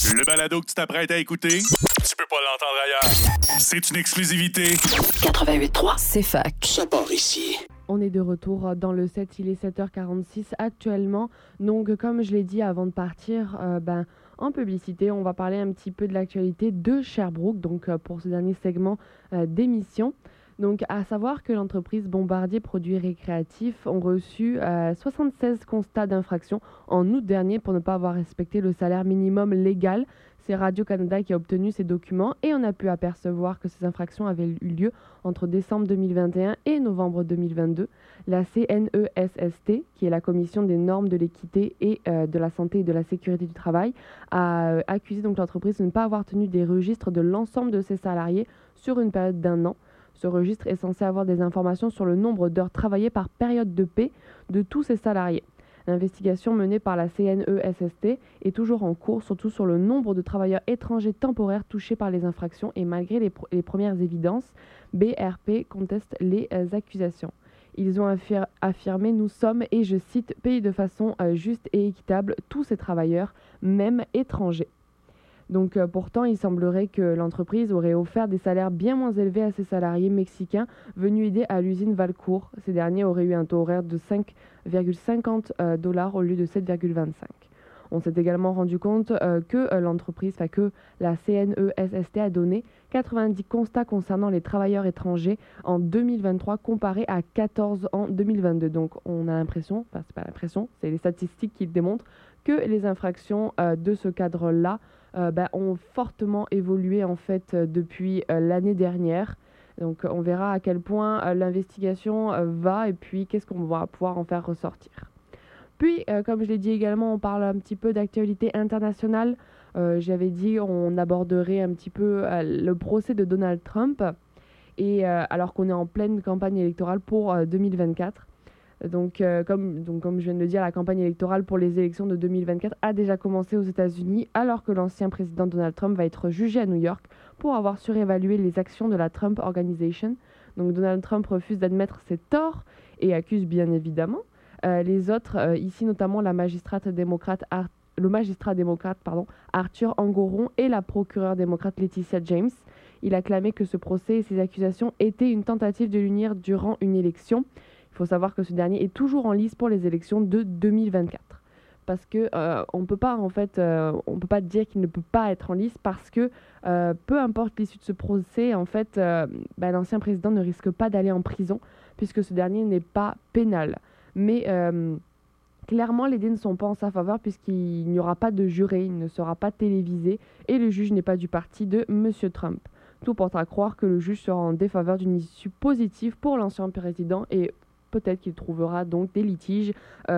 Le balado que tu t'apprêtes à écouter, tu peux pas l'entendre ailleurs. C'est une exclusivité. 88.3, c'est fac. Ça part ici. On est de retour dans le set, il est 7h46 actuellement. Donc comme je l'ai dit avant de partir, en publicité, on va parler un petit peu de l'actualité de Sherbrooke, donc pour ce dernier segment d'émission. Donc à savoir que l'entreprise Bombardier Produits Récréatifs ont reçu 76 constats d'infraction en août dernier pour ne pas avoir respecté le salaire minimum légal. C'est Radio-Canada qui a obtenu ces documents et on a pu apercevoir que ces infractions avaient eu lieu entre décembre 2021 et novembre 2022. La CNESST, qui est la Commission des normes de l'équité et de la santé et de la sécurité du travail, a accusé donc l'entreprise de ne pas avoir tenu des registres de l'ensemble de ses salariés sur une période d'1 an. Ce registre est censé avoir des informations sur le nombre d'heures travaillées par période de paie de tous ses salariés. L'investigation menée par la CNESST est toujours en cours, surtout sur le nombre de travailleurs étrangers temporaires touchés par les infractions et malgré les premières évidences, BRP conteste les accusations. Ils ont affirmé « Nous sommes, et je cite, payés de façon juste et équitable tous ces travailleurs, même étrangers ». Donc pourtant, il semblerait que l'entreprise aurait offert des salaires bien moins élevés à ses salariés mexicains venus aider à l'usine Valcourt. Ces derniers auraient eu un taux horaire de 5,50 $ au lieu de 7,25 $. On s'est également rendu compte que la CNESST a donné 90 constats concernant les travailleurs étrangers en 2023 comparé à 14 en 2022. Donc on a l'impression, c'est pas l'impression, c'est les statistiques qui le démontrent, que les infractions de ce cadre-là ont fortement évolué en fait depuis l'année dernière. Donc on verra à quel point l'investigation va et puis qu'est-ce qu'on va pouvoir en faire ressortir. Puis, comme je l'ai dit également, on parle un petit peu d'actualité internationale. J'avais dit on aborderait un petit peu le procès de Donald Trump, et alors qu'on est en pleine campagne électorale pour 2024. Donc, comme je viens de le dire, la campagne électorale pour les élections de 2024 a déjà commencé aux États-Unis, alors que l'ancien président Donald Trump va être jugé à New York pour avoir surévalué les actions de la Trump Organization. Donc, Donald Trump refuse d'admettre ses torts et accuse bien évidemment les autres, ici notamment le magistrat démocrate Arthur Engoron et la procureure démocrate Laetitia James. Il a clamé que ce procès et ces accusations étaient une tentative de l'unir durant une élection. Il faut savoir que ce dernier est toujours en lice pour les élections de 2024. Parce que on peut pas dire qu'il ne peut pas être en lice parce que peu importe l'issue de ce procès, en fait, l'ancien président ne risque pas d'aller en prison puisque ce dernier n'est pas pénal. Mais clairement, les dés ne sont pas en sa faveur puisqu'il n'y aura pas de juré, il ne sera pas télévisé et le juge n'est pas du parti de M. Trump. Tout porte à croire que le juge sera en défaveur d'une issue positive pour l'ancien président et peut-être qu'il trouvera donc des litiges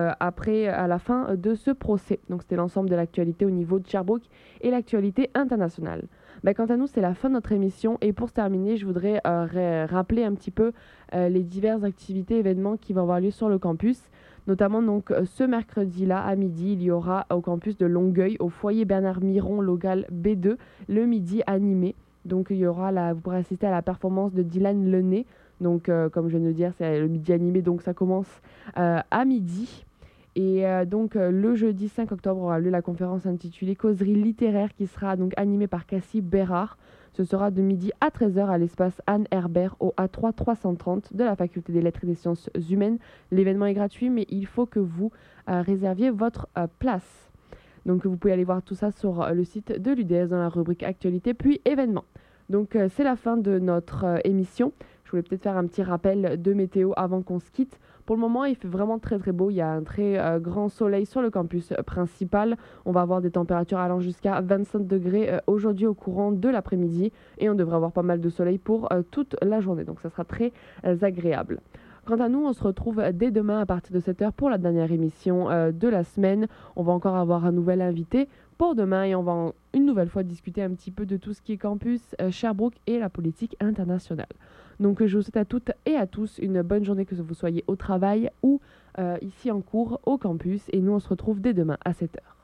à la fin de ce procès. Donc c'était l'ensemble de l'actualité au niveau de Sherbrooke et l'actualité internationale. Quant à nous, c'est la fin de notre émission et pour se terminer, je voudrais rappeler un petit peu les diverses activités, événements qui vont avoir lieu sur le campus. Notamment donc ce mercredi-là à midi, il y aura au campus de Longueuil, au foyer Bernard Miron, local B2, le midi animé. Donc il y aura vous pourrez assister à la performance de Dylan Lenné. Donc comme je viens de le dire, c'est le midi animé, donc ça commence à midi. Et donc le jeudi 5 octobre aura lieu la conférence intitulée Causerie littéraire qui sera donc animée par Cassie Bérard. Ce sera de midi à 13h à l'espace Anne Herbert au A3 330 de la Faculté des Lettres et des Sciences Humaines. L'événement est gratuit, mais il faut que vous réserviez votre place. Donc vous pouvez aller voir tout ça sur le site de l'UDS dans la rubrique Actualité puis événements. Donc c'est la fin de notre émission. Je voulais peut-être faire un petit rappel de météo avant qu'on se quitte. Pour le moment, il fait vraiment très très beau. Il y a un très grand soleil sur le campus principal. On va avoir des températures allant jusqu'à 25 degrés aujourd'hui au courant de l'après-midi. Et on devrait avoir pas mal de soleil pour toute la journée. Donc ça sera très agréable. Quant à nous, on se retrouve dès demain à partir de 7h pour la dernière émission de la semaine. On va encore avoir un nouvel invité pour demain et on va une nouvelle fois discuter un petit peu de tout ce qui est campus, Sherbrooke et la politique internationale. Donc je vous souhaite à toutes et à tous une bonne journée, que vous soyez au travail ou ici en cours au campus. Et nous, on se retrouve dès demain à 7h.